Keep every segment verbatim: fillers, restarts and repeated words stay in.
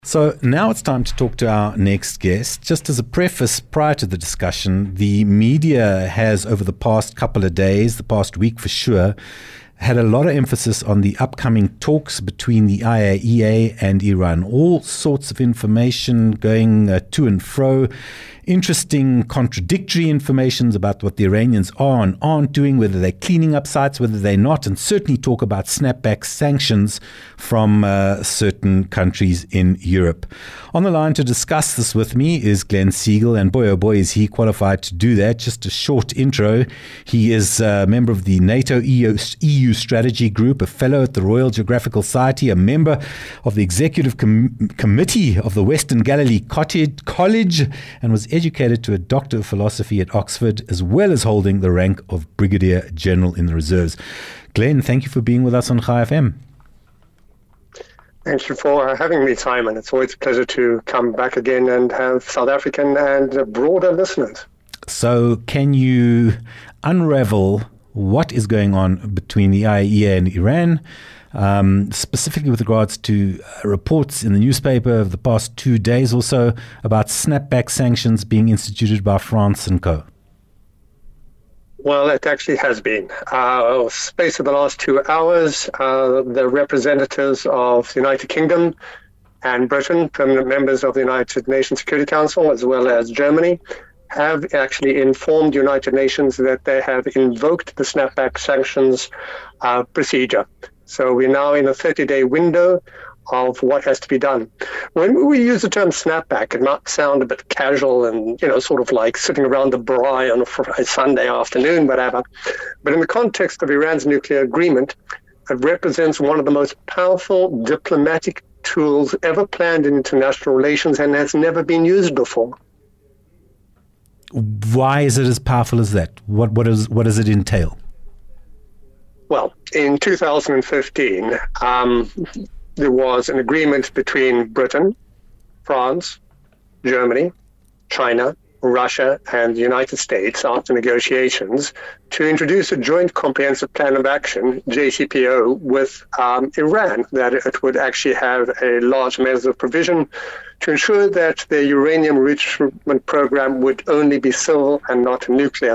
So now it's time to talk to our next guest. Just as a preface prior to the discussion, the media has over the past couple of days, the past week for sure, had a lot of emphasis on the upcoming talks between the I A E A and Iran. All sorts of information going uh, to and fro. Interesting contradictory informations about what the Iranians are and aren't doing, whether they're cleaning up sites, whether they're not, and certainly talk about snapback sanctions from uh, certain countries in Europe. On the line to discuss this with me is Glenn Siegel, and boy oh boy is he qualified to do that. Just a short intro. He is a member of the NATO E U Strategy Group, a fellow at the Royal Geographical Society, a member of the Executive Com- Committee of the Western Galilee Cottage College, and was educated to a Doctor of Philosophy at Oxford, as well as holding the rank of Brigadier General in the Reserves. Glenn, thank you for being with us on Chai F M. Thank you for having me, Simon. It's always a pleasure to come back again and have South African and broader listeners. So can you unravel what is going on between the I A E A and Iran, um, specifically with regards to uh, reports in the newspaper of the past two days or so about snapback sanctions being instituted by France and co? Well, it actually has been. Uh, space of the last two hours, uh, the representatives of the United Kingdom and Britain, permanent members of the United Nations Security Council, as well as Germany, have actually informed the United Nations that they have invoked the snapback sanctions uh, procedure. So we're now in a thirty-day window of what has to be done. When we use the term snapback, it might sound a bit casual and, you know, sort of like sitting around the braai on a Friday, Sunday afternoon, whatever. But in the context of Iran's nuclear agreement, it represents one of the most powerful diplomatic tools ever planned in international relations and has never been used before. Why is it as powerful as that? What what is what does it entail? Well, in two thousand fifteen, um, there was an agreement between Britain, France, Germany, China, Russia, and the United States after negotiations to introduce a joint comprehensive plan of action, J C P O, with um, Iran, that it would actually have a large measure of provision to ensure that the uranium enrichment program would only be civil and not nuclear.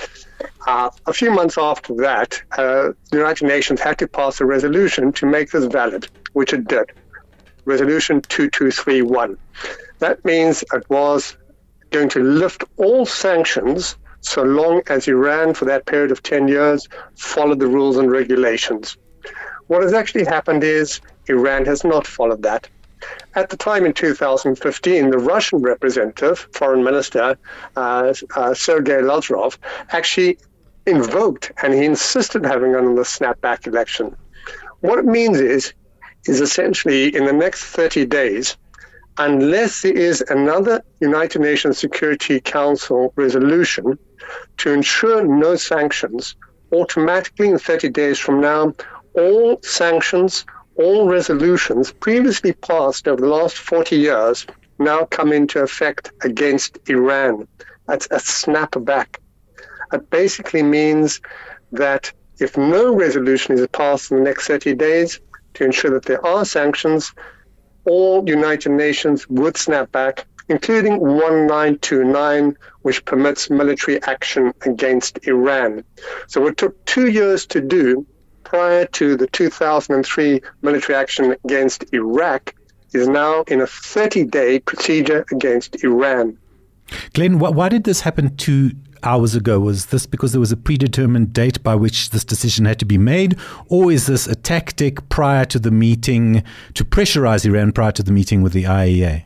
Uh, a few months after that, uh, the United Nations had to pass a resolution to make this valid, which it did. Resolution two two three one. That means it was going to lift all sanctions so long as Iran, for that period of ten years, followed the rules and regulations. What has actually happened is Iran has not followed that. At the time in two thousand fifteen, the Russian representative, Foreign Minister uh, uh, Sergei Lavrov, actually invoked and he insisted having on the snapback election. What it means is, is essentially in the next thirty days, unless there is another United Nations Security Council resolution to ensure no sanctions, automatically in thirty days from now, all sanctions, all resolutions previously passed over the last forty years now come into effect against Iran. That's a snapback. It basically means that if no resolution is passed in the next thirty days to ensure that there are sanctions, all United Nations would snap back, including one nine two nine, which permits military action against Iran. So what took two years to do prior to the two thousand three military action against Iraq is now in a thirty-day procedure against Iran. Glenn, wh- why did this happen two hours ago? Was this because there was a predetermined date by which this decision had to be made, or is this a tactic prior to the meeting to pressurize Iran prior to the meeting with the I A E A?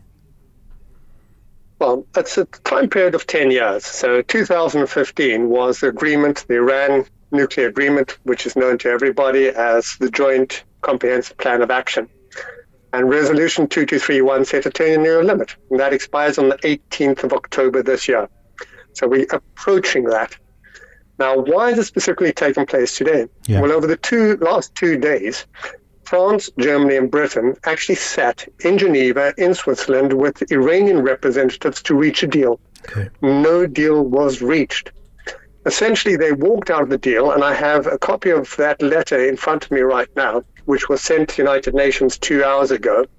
Well, it's a time period of ten years. So two thousand fifteen was the agreement, the Iran nuclear agreement, which is known to everybody as the Joint Comprehensive Plan of Action. And Resolution two two three one set a ten-year limit, and that expires on the eighteenth of October this year. So we're approaching that. Now, why is it specifically taking place today? Yeah. Well, over the two last two days, France, Germany, and Britain actually sat in Geneva, in Switzerland, with Iranian representatives to reach a deal. Okay. No deal was reached. Essentially, they walked out of the deal, and I have a copy of that letter in front of me right now, which was sent to the United Nations two hours ago.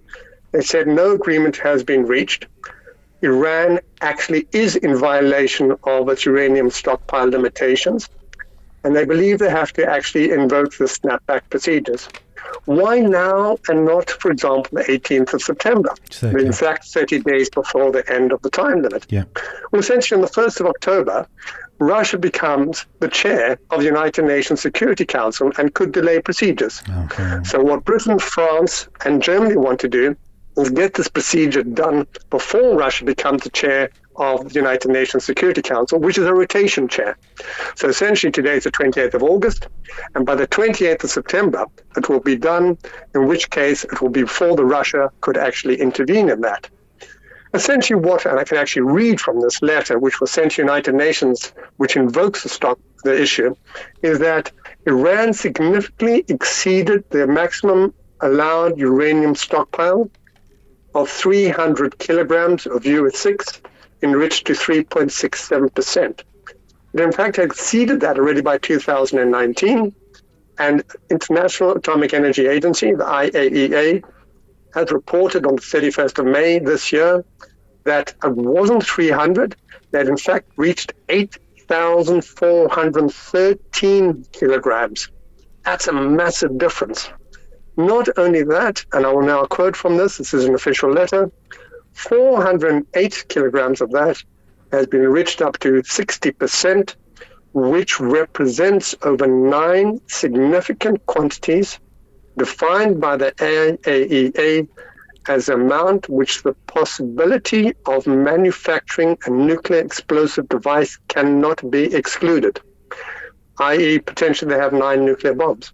They said no agreement has been reached. Iran actually is in violation of its uranium stockpile limitations, and they believe they have to actually invoke the snapback procedures. Why now and not, for example, the eighteenth of September, exactly. in fact, thirty days before the end of the time limit? Yeah. Well, essentially, on the first of October, Russia becomes the chair of the United Nations Security Council and could delay procedures. Okay. So what Britain, France, and Germany want to do is get this procedure done before Russia becomes the chair of the United Nations Security Council, which is a rotation chair. So essentially today is the twenty-eighth of August, and by the twenty-eighth of September, it will be done, in which case it will be before the Russia could actually intervene in that. Essentially what, and I can actually read from this letter, which was sent to United Nations, which invokes the, stock, the issue, is that Iran significantly exceeded the maximum allowed uranium stockpile of three hundred kilograms of U S six, enriched to three point six seven percent. It in fact exceeded that already by two thousand nineteen, and International Atomic Energy Agency, the I A E A, has reported on the thirty-first of May this year that it wasn't three hundred, that in fact reached eight thousand four hundred thirteen kilograms. That's a massive difference. Not only that, and I will now quote from this, this is an official letter, four hundred eight kilograms of that has been enriched up to sixty percent, which represents over nine significant quantities defined by the I A E A as amount which the possibility of manufacturing a nuclear explosive device cannot be excluded, that is potentially they have nine nuclear bombs.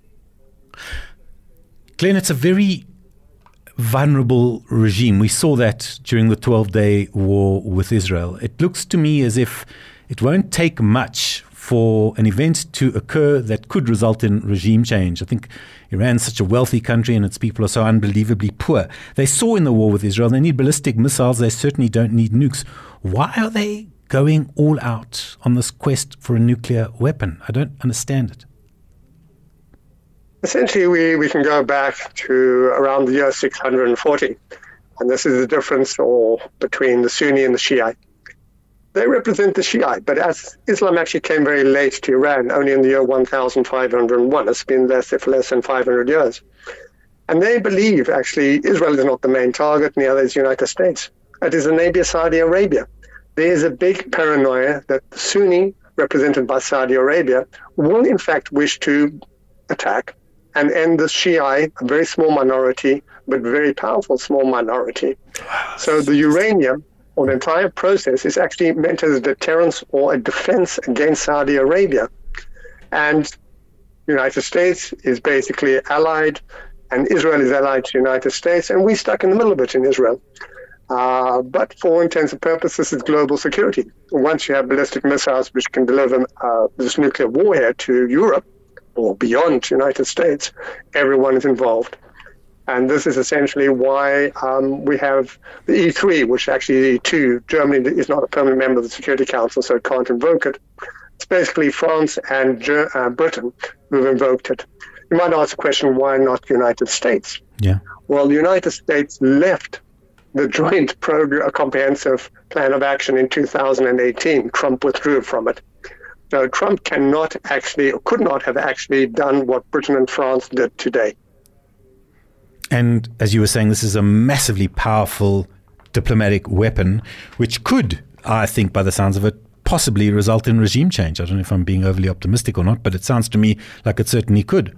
Glenn, it's a very vulnerable regime. We saw that during the twelve-day war with Israel. It looks to me as if it won't take much for an event to occur that could result in regime change. I think Iran's such a wealthy country and its people are so unbelievably poor. They saw in the war with Israel, they need ballistic missiles. They certainly don't need nukes. Why are they going all out on this quest for a nuclear weapon? I don't understand it. Essentially, we, we can go back to around the year six hundred forty, and this is the difference or between the Sunni and the Shiite. They represent the Shiite, but as Islam actually came very late to Iran, only in the year one thousand five hundred one, it's been less, if less than five hundred years. And they believe, actually, Israel is not the main target, neither is the United States. It is the neighbor Saudi Arabia. There is a big paranoia that the Sunni, represented by Saudi Arabia, will in fact wish to attack and end the Shiite, a very small minority, but very powerful small minority. So the uranium, or the entire process, is actually meant as a deterrence or a defense against Saudi Arabia. And the United States is basically allied, and Israel is allied to the United States, and we're stuck in the middle of it in Israel. Uh, but for all intents and purposes, it's global security. Once you have ballistic missiles which can deliver uh, this nuclear warhead to Europe, or beyond the United States, everyone is involved. And this is essentially why um, we have the E three, which actually the E two, Germany is not a permanent member of the Security Council, so it can't invoke it. It's basically France and Ger- uh, Britain who've invoked it. You might ask the question, why not the United States? Yeah. Well, the United States left the Joint Program, Comprehensive Plan of Action in two thousand eighteen. Trump withdrew from it. So Trump cannot actually, or could not have actually done what Britain and France did today. And as you were saying, this is a massively powerful diplomatic weapon, which could, I think, by the sounds of it, possibly result in regime change. I don't know if I'm being overly optimistic or not, but it sounds to me like it certainly could.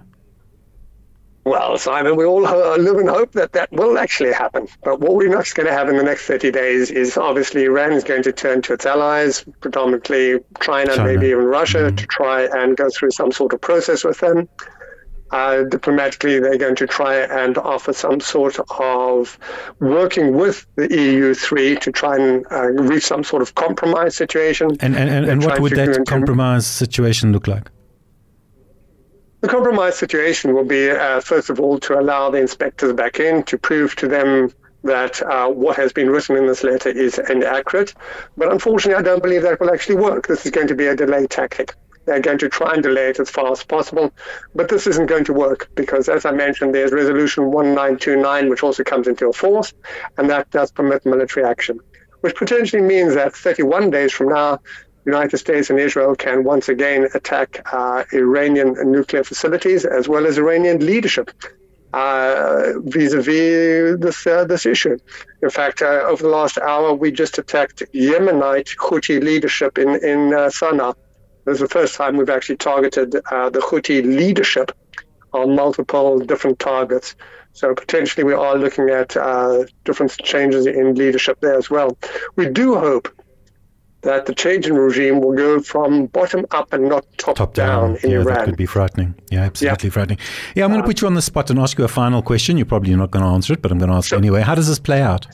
Well, Simon, we all ho- live in hope that that will actually happen. But what we're not going to have in the next thirty days is obviously Iran is going to turn to its allies, predominantly China, China. maybe even Russia, Mm-hmm. to try and go through some sort of process with them. Uh, diplomatically, they're going to try and offer some sort of working with the E U three to try and uh, reach some sort of compromise situation. And, and, and, and what would that compromise situation look like? The compromise situation will be, uh, first of all, to allow the inspectors back in to prove to them that uh, what has been written in this letter is inaccurate. But unfortunately, I don't believe that will actually work. This is going to be a delay tactic. They're going to try and delay it as far as possible. But this isn't going to work because, as I mentioned, there's Resolution one nine two nine, which also comes into force, and that does permit military action, which potentially means that thirty-one days from now, the United States and Israel can once again attack uh, Iranian nuclear facilities as well as Iranian leadership uh, vis-a-vis this, uh, this issue. In fact, uh, over the last hour, we just attacked Yemenite Houthi leadership in, in uh, Sana'a. This is the first time we've actually targeted uh, the Houthi leadership on multiple different targets. So potentially we are looking at uh, different changes in leadership there as well. We do hope that the change in regime will go from bottom up and not top, top down, down in yeah, Iran. That could be frightening. Yeah, absolutely yeah. frightening. Yeah, I'm going to put you on the spot and ask you a final question. You're probably not going to answer it, but I'm going to ask sure. anyway. How does this play out?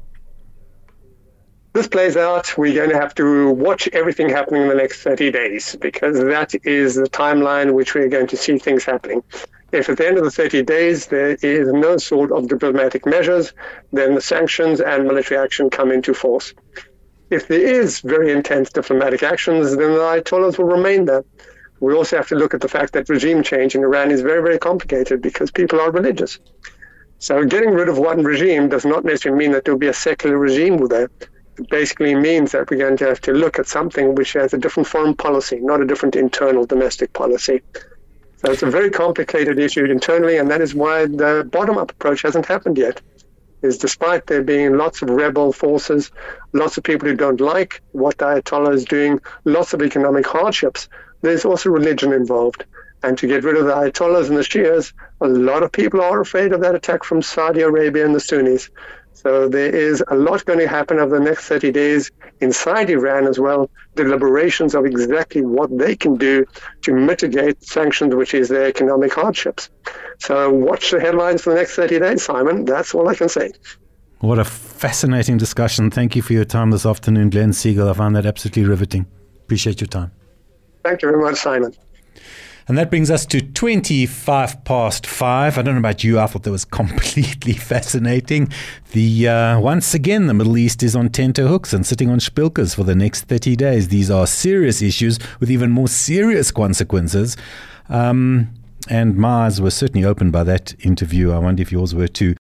This plays out, we're going to have to watch everything happening in the next thirty days because that is the timeline which we're going to see things happening. If at the end of the thirty days there is no sort of diplomatic measures, then the sanctions and military action come into force. If there is very intense diplomatic actions, then the Ayatollahs will remain there. We also have to look at the fact that regime change in Iran is very, very complicated because people are religious. So getting rid of one regime does not necessarily mean that there will be a secular regime there. It basically means that we're going to have to look at something which has a different foreign policy, not a different internal domestic policy. So it's a very complicated issue internally, and that is why the bottom-up approach hasn't happened yet. Is despite there being lots of rebel forces, lots of people who don't like what the Ayatollah is doing, lots of economic hardships, there's also religion involved. And to get rid of the Ayatollahs and the Shias, a lot of people are afraid of that attack from Saudi Arabia and the Sunnis. So there is a lot going to happen over the next thirty days inside Iran as well, deliberations of exactly what they can do to mitigate sanctions, which is their economic hardships. So watch the headlines for the next thirty days, Simon. That's all I can say. What a fascinating discussion. Thank you for your time this afternoon, Glenn Siegel. I found that absolutely riveting. Appreciate your time. Thank you very much, Simon. And that brings us to twenty-five past five. I don't know about you, I thought that was completely fascinating. The uh, once again, the Middle East is on tenterhooks and sitting on spilkers for the next thirty days. These are serious issues with even more serious consequences. Um, and my eyes were certainly opened by that interview. I wonder if yours were too.